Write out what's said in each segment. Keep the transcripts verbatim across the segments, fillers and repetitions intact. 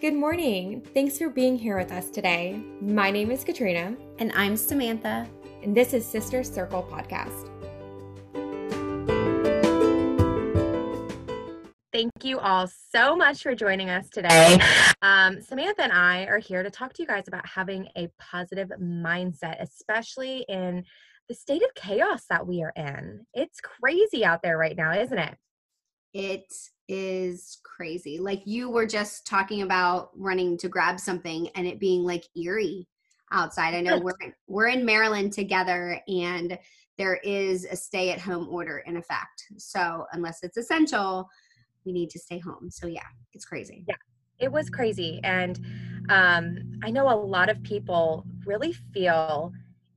good morning. Thanks for being here with us today. My name is Katrina. And I'm Samantha. And this is Sister Circle Podcast. Thank you all so much for joining us today. Um, Samantha and I are here to talk to you guys about having a positive mindset, especially in the state of chaos that we are in. It's crazy out there right now, isn't it? It is crazy. Like you were just talking about running to grab something and it being like eerie outside. I know we're in, we're in Maryland together and there is a stay-at-home order in effect. So unless it's essential, we need to stay home. So yeah, it's crazy. Yeah, it was crazy. And um, I know a lot of people really feel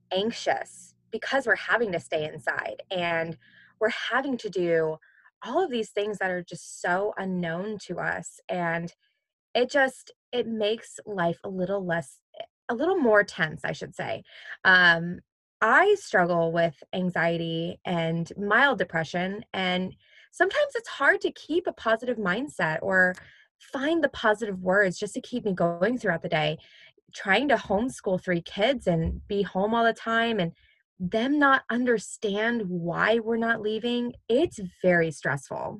anxious because we're having to stay inside and we're having to do all of these things that are just so unknown to us. And it just, it makes life a little less, a little more tense, I should say. Um, I struggle with anxiety and mild depression, and sometimes it's hard to keep a positive mindset or find the positive words just to keep me going throughout the day. Trying to homeschool three kids and be home all the time and them not understand why we're not leaving, it's very stressful,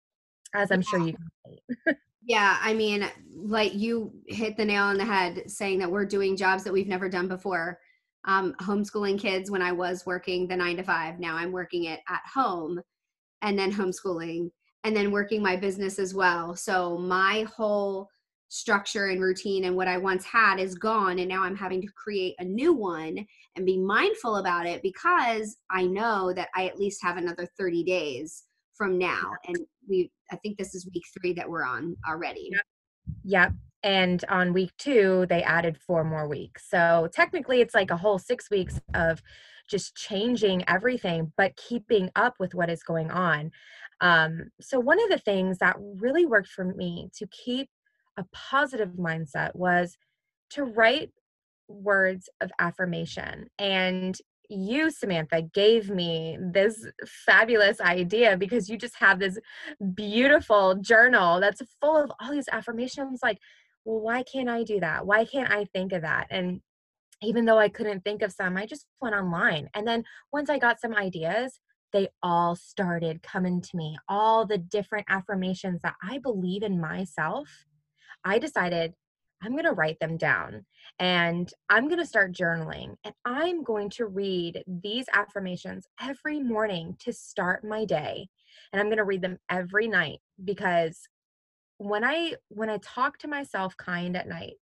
as I'm sure you can relate. Yeah, I mean, like you hit the nail on the head saying that we're doing jobs that we've never done before. Um, homeschooling kids when I was working the nine to five. Now I'm working it at home and then homeschooling and then working my business as well. So my whole structure and routine and what I once had is gone. And now I'm having to create a new one and be mindful about it because I know that I at least have another thirty days from now. And we, I think this is week three that we're on already. Yep. Yep. And on week two, they added four more weeks. So technically it's like a whole six weeks of just changing everything, but keeping up with what is going on. Um, so one of the things that really worked for me to keep a positive mindset was to write words of affirmation. And you, Samantha, gave me this fabulous idea because you just have this beautiful journal that's full of all these affirmations. Like, well, why can't I do that? Why can't I think of that? And even though I couldn't think of some, I just went online. And then once I got some ideas, they all started coming to me. All the different affirmations that I believe in myself, I decided I'm going to write them down and I'm going to start journaling and I'm going to read these affirmations every morning to start my day. And I'm going to read them every night because when I when I talk to myself kind at night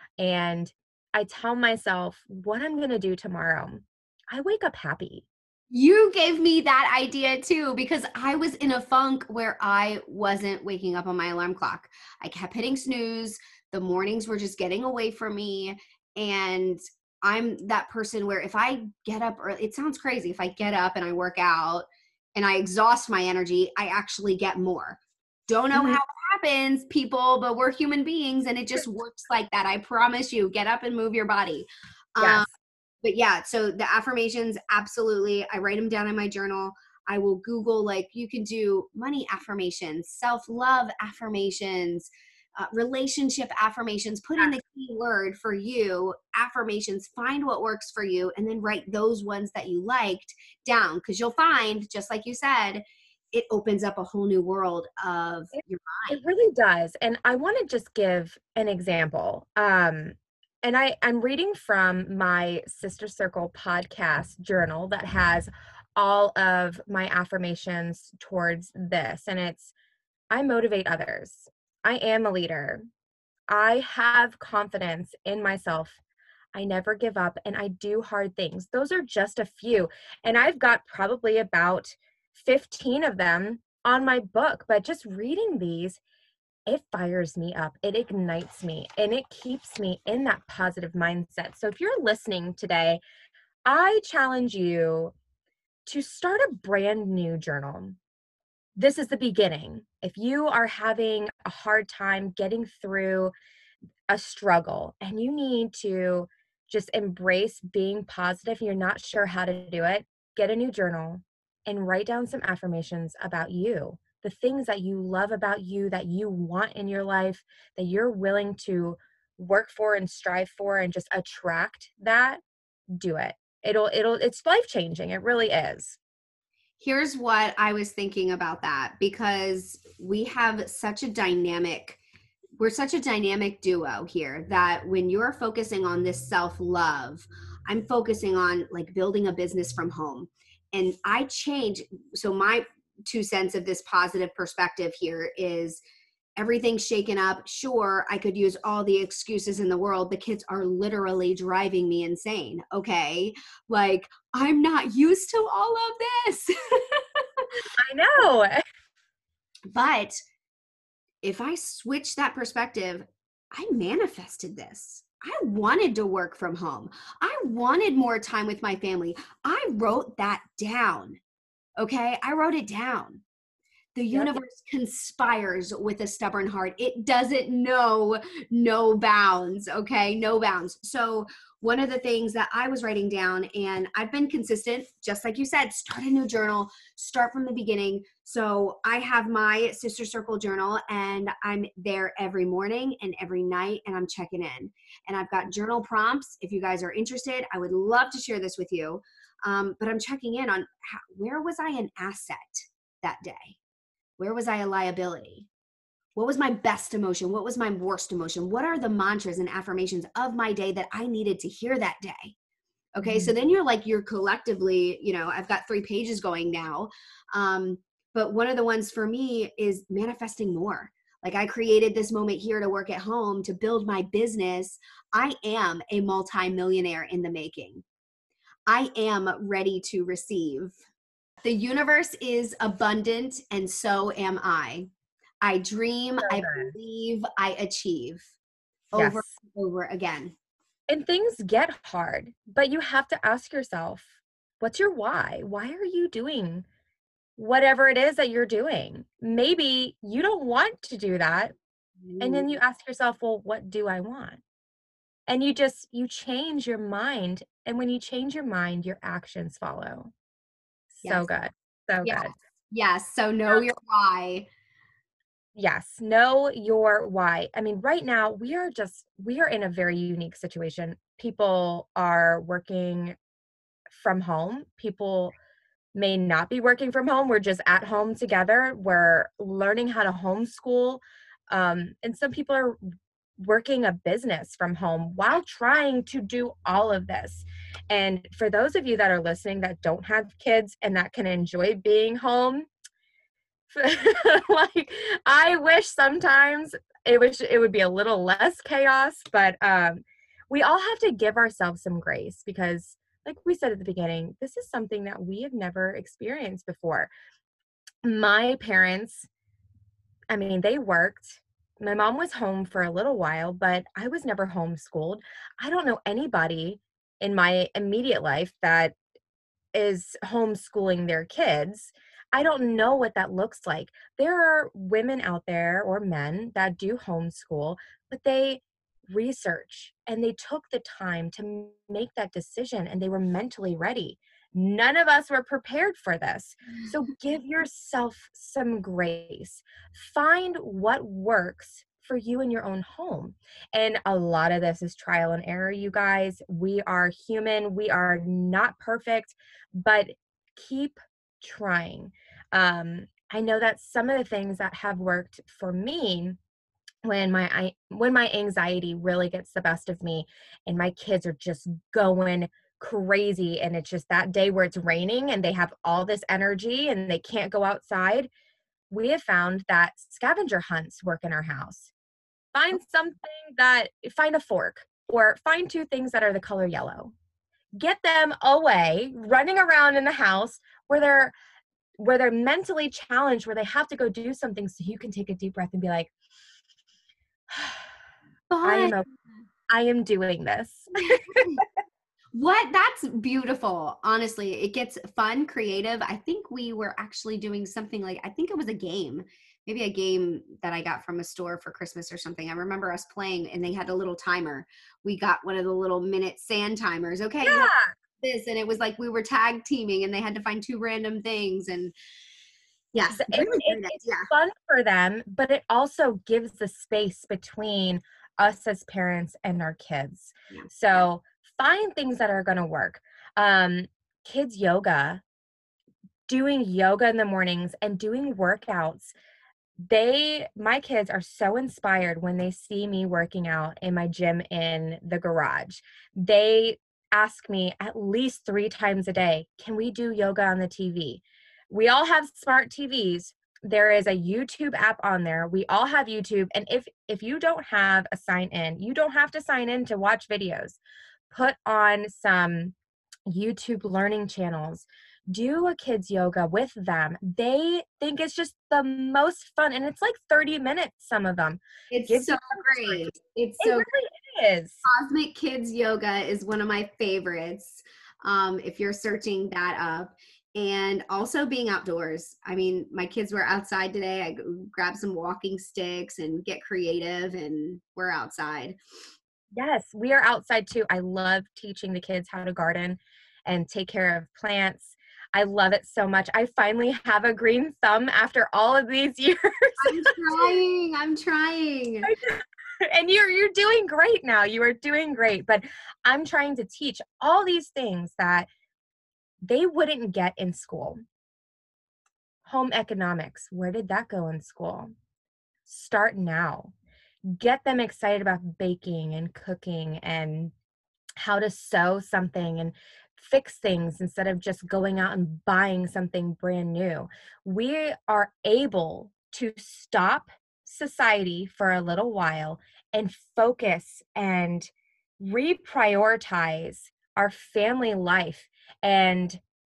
and I tell myself what I'm going to do tomorrow, I wake up happy. You gave me that idea too, because I was in a funk where I wasn't waking up on my alarm clock. I kept hitting snooze. The mornings were just getting away from me. And I'm that person where if I get up early, it sounds crazy. If I get up and I work out and I exhaust my energy, I actually get more. Don't know Mhm. how it happens, people, but we're human beings and it just works like that. I promise you, get up and move your body. Yes. Um, but yeah, so the affirmations, absolutely. I write them down in my journal. I will Google, like, you can do money affirmations, self-love affirmations, uh, relationship affirmations. Put in the key word for you, affirmations, find what works for you, and then write those ones that you liked down. Because you'll find, just like you said, it opens up a whole new world of It, your it mind. really does. And I want to just give an example. Um, and I, I'm reading from my Sister Circle podcast journal that has all of my affirmations towards this. And it's, I motivate others. I am a leader. I have confidence in myself. I never give up and I do hard things. Those are just a few. And I've got probably about fifteen of them on my book, but just reading these, it fires me up. It ignites me and it keeps me in that positive mindset. So if you're listening today, I challenge you to start a brand new journal. This is the beginning. If you are having a hard time getting through a struggle and you need to just embrace being positive and you're not sure how to do it, get a new journal and write down some affirmations about you the things that you love about you, that you want in your life, that you're willing to work for and strive for and just attract that, do it. It'll it'll it's life changing. It really is. Here's what I was thinking about that, because we have such a dynamic we're such a dynamic duo here that when you're focusing on this self-love, I'm focusing on like building a business from home. And I change. So my two cents of this positive perspective here is everything's shaken up. Sure, I could use all the excuses in the world. The kids are literally driving me insane. Okay. Like, I'm not used to all of this. I know. But if I switch that perspective, I manifested this. I wanted to work from home. I wanted more time with my family. I wrote that down. Okay. I wrote it down. The Yep. universe conspires with a stubborn heart. It doesn't know no bounds, okay? No bounds. So one of the things that I was writing down, and I've been consistent, just like you said, start a new journal, start from the beginning. So I have my Sister Circle journal, and I'm there every morning and every night, and I'm checking in. And I've got journal prompts. If you guys are interested, I would love to share this with you. Um, but I'm checking in on how, where was I an asset that day? Where was I a liability? What was my best emotion? What was my worst emotion? What are the mantras and affirmations of my day that I needed to hear that day? Okay, Mm-hmm. so then you're like, you're collectively, you know, I've got three pages going now. Um, but one of the ones for me is manifesting more. Like, I created this moment here to work at home, to build my business. I am a multi-millionaire in the making. I am ready to receive. The universe is abundant, and so am I. I dream, So I good. believe, I achieve over Yes. and over again. And things get hard, but you have to ask yourself, what's your why? Why are you doing whatever it is that you're doing? Maybe you don't want to do that. And then you ask yourself, well, what do I want? And you just, you change your mind. And when you change your mind, your actions follow. So Yes. good. So Yes. good. Yes. So know your why. Yes, know your why. I mean, right now we are just we are in a very unique situation. People are working from home. People may not be working from home. We're just at home together. We're learning how to homeschool. Um, and some people are working a business from home while trying to do all of this. And for those of you that are listening that don't have kids and that can enjoy being home, like, I wish sometimes it was it would be a little less chaos, but um we all have to give ourselves some grace because, like we said at the beginning, this is something that we have never experienced before. My parents, I mean, they worked. My mom was home for a little while, but I was never homeschooled. I don't know anybody in my immediate life that is homeschooling their kids. I don't know what that looks like. There are women out there or men that do homeschool, but they research and they took the time to m- make that decision and they were mentally ready. None of us were prepared for this. So give yourself some grace. Find what works for you in your own home. And a lot of this is trial and error, you guys. We are human, we are not perfect, but keep trying. Um, I know that some of the things that have worked for me when my I, when my anxiety really gets the best of me and my kids are just going crazy and it's just that day where it's raining and they have all this energy and they can't go outside, we have found that scavenger hunts work in our house. Find something that find a fork or find two things that are the color yellow. Get them away, running around in the house where they're where they're mentally challenged, where they have to go do something so you can take a deep breath and be like, I But am a, I am doing this. what? That's beautiful. Honestly, it gets fun, creative. I think we were actually doing something like, I think it was a game, maybe a game that I got from a store for Christmas or something. I remember us playing and they had a little timer. We got one of the little minute sand timers. Okay, you have Yeah. this. And it was like we were tag teaming and they had to find two random things. And Yes, The- It, really it, great it's idea. fun for them, but it also gives the space between us as parents and our kids. Yeah, yeah. So find things that are going to work. Um, kids yoga, doing yoga in the mornings and doing workouts. They, my kids are so inspired when they see me working out in my gym in the garage. They ask me at least three times a day, can we do yoga on the T V? We all have smart T Vs. There is a YouTube app on there. We all have YouTube. And if if you don't have a sign in, you don't have to sign in to watch videos. Put on some YouTube learning channels. Do a kids yoga with them. They think it's just the most fun. And it's like thirty minutes, some of them. It's Gives so you some great. time. It's It so really is. Cosmic Kids Yoga is one of my favorites. Um, if you're searching that up, and also being outdoors. I mean, my kids were outside today. I grabbed some walking sticks and get creative, and we're outside. Yes, we are outside too. I love teaching the kids how to garden and take care of plants. I love it so much. I finally have a green thumb after all of these years. I'm trying. I'm trying. And you're you're doing great now. You are doing great. But I'm trying to teach all these things that they wouldn't get in school. Home economics, where did that go in school? Start now. Get them excited about baking and cooking and how to sew something and fix things instead of just going out and buying something brand new. We are able to stop society for a little while and focus and reprioritize our family life and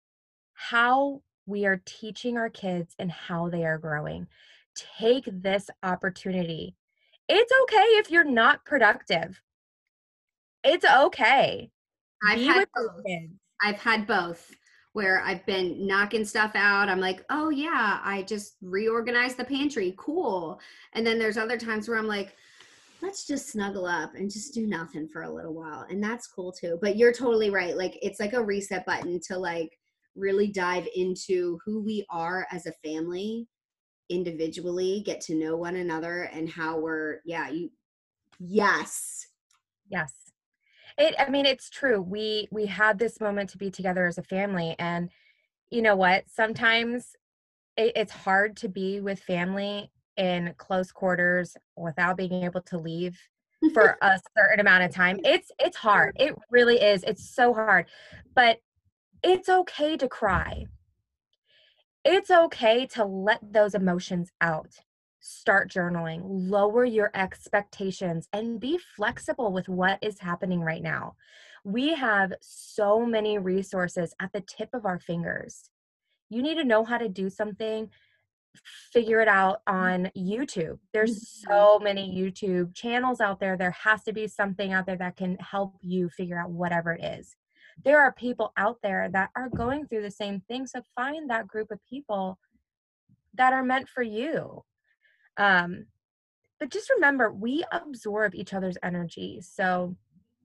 how we are teaching our kids and how they are growing. Take this opportunity. It's okay if you're not productive. It's okay. I've Be had with your both. kids. I've had both where I've been knocking stuff out. I'm like, oh yeah, I just reorganized the pantry. Cool. And then there's other times where I'm like, let's just snuggle up and just do nothing for a little while. And that's cool too. But you're totally right. Like it's like a reset button to like really dive into who we are as a family individually, get to know one another and how we're, yeah, you, yes. Yes. It I mean, it's true. We we had this moment to be together as a family, and you know what? Sometimes it, it's hard to be with family in close quarters without being able to leave for a certain amount of time. It's it's hard. It really is. It's so hard. But it's okay to cry. It's okay to let those emotions out. Start journaling, lower your expectations, and be flexible with what is happening right now. We have so many resources at the tip of our fingers. You need to know how to do something, figure it out on YouTube. There's Mhm. so many YouTube channels out there. There has to be something out there that can help you figure out whatever it is. There are people out there that are going through the same thing. So find that group of people that are meant for you. Um, but just remember, we absorb each other's energy. So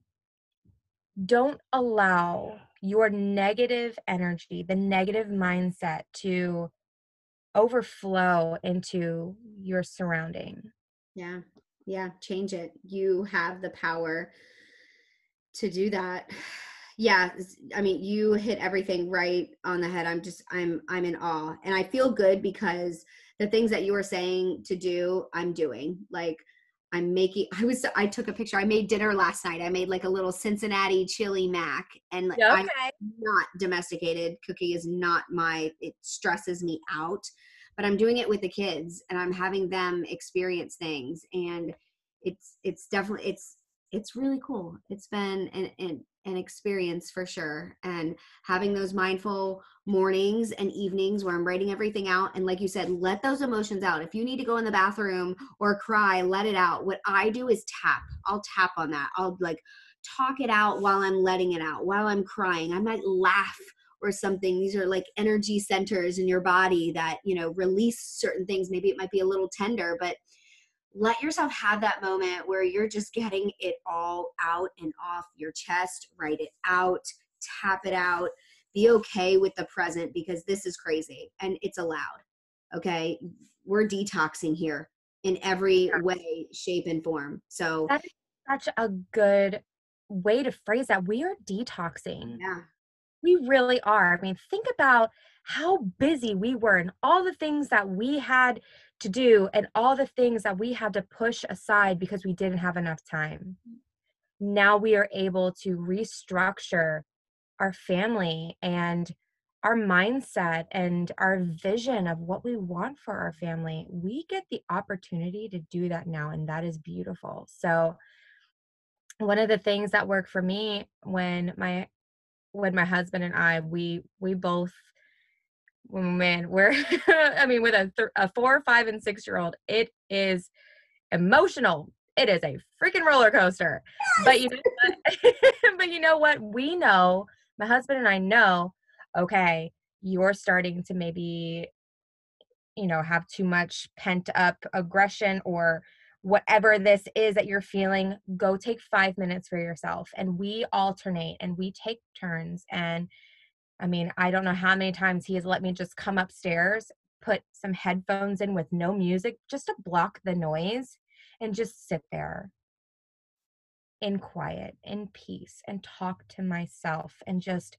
don't allow your negative energy, the negative mindset to overflow into your surrounding. Yeah. Yeah. Change it. You have the power to do that. Yeah. I mean, you hit everything right on the head. I'm just, I'm, I'm in awe. And I feel good because the things that you were saying to do, I'm doing. Like, I'm making, I was, I took a picture. I made dinner last night. I made like a little Cincinnati chili mac, and Yeah, I'm okay. not domesticated. Cooking is not my, it stresses me out, but I'm doing it with the kids and I'm having them experience things. And it's, it's definitely, it's, it's really cool. It's been an, an, an experience for sure. And having those mindful mornings and evenings where I'm writing everything out. And like you said, let those emotions out. If you need to go in the bathroom or cry, let it out. What I do is tap. I'll tap on that. I'll like talk it out while I'm letting it out, while I'm crying. I might laugh or something. These are like energy centers in your body that, you know, release certain things. Maybe it might be a little tender, but let yourself have that moment where you're just getting it all out and off your chest. Write it out, tap it out, be okay with the present because this is crazy and it's allowed. Okay. We're detoxing here in every Yeah. way, shape, and form. So That is such a good way to phrase that. We are detoxing. yeah, We really are. I mean, think about how busy we were and all the things that we had to do and all the things that we had to push aside because we didn't have enough time. Now we are able to restructure our family and our mindset and our vision of what we want for our family. We get the opportunity to do that now, and that is beautiful. So, one of the things that worked for me when my when my husband and I we we both oh, man, we're I mean with a th- a four, five, and six year old, it is emotional. It is a freaking roller coaster. But you know what? But you know what? We know, my husband and I know, okay, you're starting to maybe, you know, have too much pent up aggression or whatever this is that you're feeling. Go take five minutes for yourself. And we alternate and we take turns. And I mean, I don't know how many times he has let me just come upstairs, put some headphones in with no music, just to block the noise and just sit there in quiet, in peace, and talk to myself and just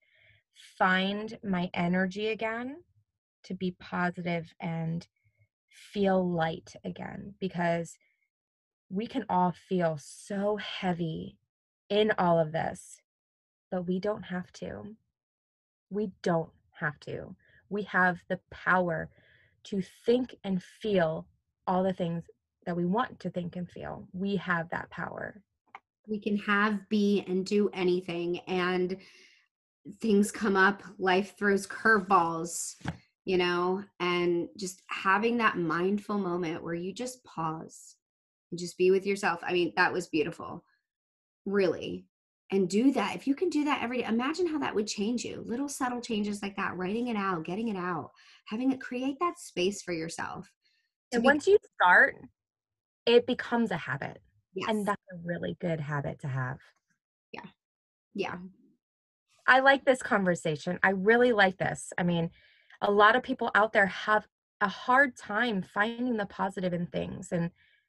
find my energy again to be positive and feel light again, because we can all feel so heavy in all of this, but we don't have to. We don't have to. We have the power to think and feel all the things that we want to think and feel. We have that power. we can have, be, and do anything. And things come up, life throws curveballs, you know, and just having that mindful moment where you just pause and just be with yourself. I mean, that was beautiful, really. And do that. If you can do that every day, imagine how that would change you. Little subtle changes like that, writing it out, getting it out, having it create that space for yourself to And be. once you start, it becomes a habit. And Yes. that's a really good habit to have. Yeah. Yeah. I like this conversation. I really like this. I mean, a lot of people out there have a hard time finding the positive in things. And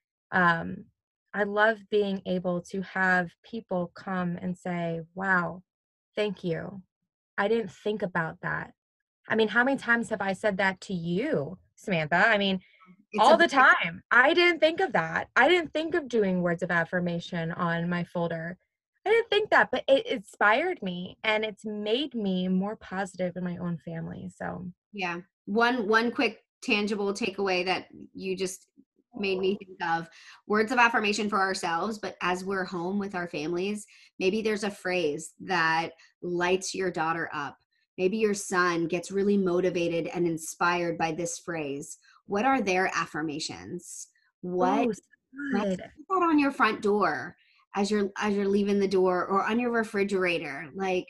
um, I love being able to have people come and say, wow, thank you. I didn't think about that. I mean, how many times have I said that to you, Samantha? I mean, It's all a the time. I didn't think of that. I didn't think of doing words of affirmation on my folder. I didn't think that, but it inspired me and it's made me more positive in my own family. So, Yeah. One one quick tangible takeaway that you just made me think of, words of affirmation for ourselves, but as we're home with our families, maybe there's a phrase that lights your daughter up. Maybe your son gets really motivated and inspired by this phrase. What are their affirmations? What oh, Like, good. put that on your front door as you're as you're leaving the door, or on your refrigerator. Like,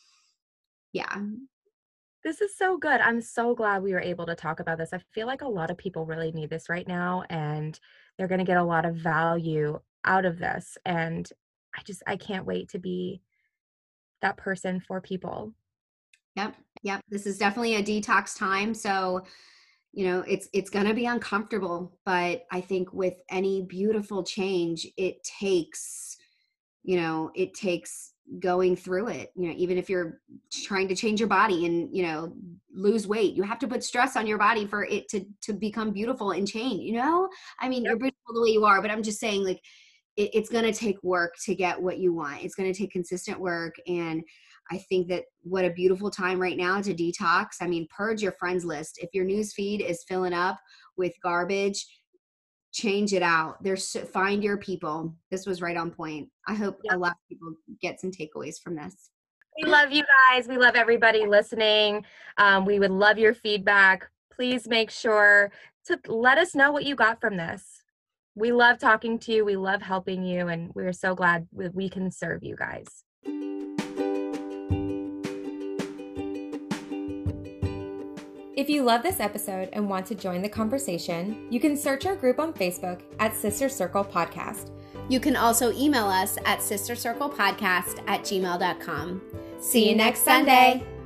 yeah. This is so good. I'm so glad we were able to talk about this. I feel like a lot of people really need this right now, and they're going to get a lot of value out of this. And I just, I can't wait to be that person for people. Yep. Yep. This is definitely a detox time. So, you know, it's it's going to be uncomfortable, but I think with any beautiful change, it takes, you know, it takes going through it. You know, even if you're trying to change your body and, you know, lose weight, you have to put stress on your body for it to to become beautiful and change, you know? I mean, you're beautiful the way you are, but I'm just saying, like, it, it's going to take work to get what you want. It's going to take consistent work. And I think that what a beautiful time right now to detox. I mean, purge your friends list. If your news feed is filling up with garbage, change it out. There's, find your people. This was right on point. I hope Yep. a lot of people get some takeaways from this. We love you guys. We love everybody listening. Um, we would love your feedback. Please make sure to let us know what you got from this. We love talking to you. We love helping you. And we're so glad we, we can serve you guys. If you love this episode and want to join the conversation, you can search our group on Facebook at Sister Circle Podcast. You can also email us at sistercirclepodcast at gmail dot com. See you next Sunday.